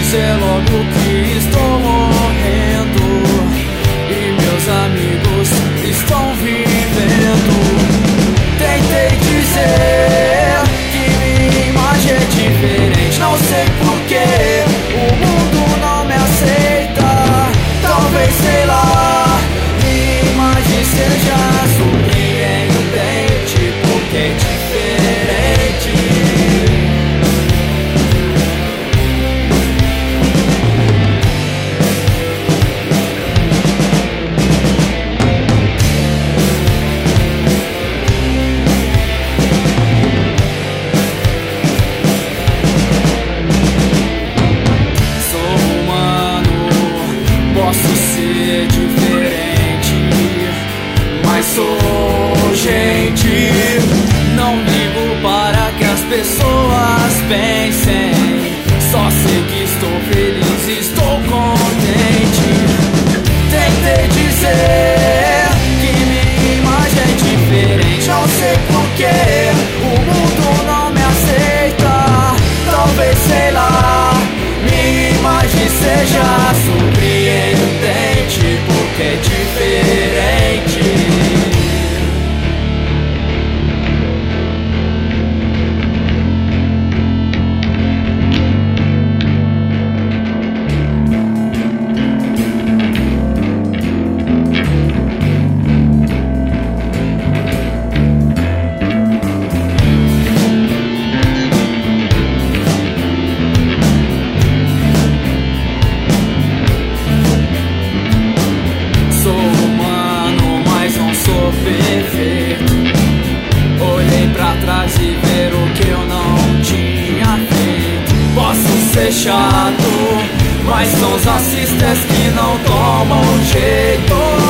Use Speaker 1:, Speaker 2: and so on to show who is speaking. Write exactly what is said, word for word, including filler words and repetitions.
Speaker 1: dizer logo que estou morrendo e meus amigos estão vivendo. Tentei dizer que minha imagem é diferente, não sei porquê o mundo não me aceita. Talvez, sei lá, minha imagem seja surpreendente, porque é diferente. Posso ser diferente, mas sou gente. Não ligo para que as pessoas pensem, só sei que estou feliz e estou contente. Tentei dizer que minha imagem é diferente, não sei porquê o mundo não me aceita. Talvez, sei lá, minha imagem seja surpreendente, porque é diferente. Perfeito. Olhei pra trás e ver o que eu não tinha feito. Posso ser chato, mas são os racistas que não tomam jeito.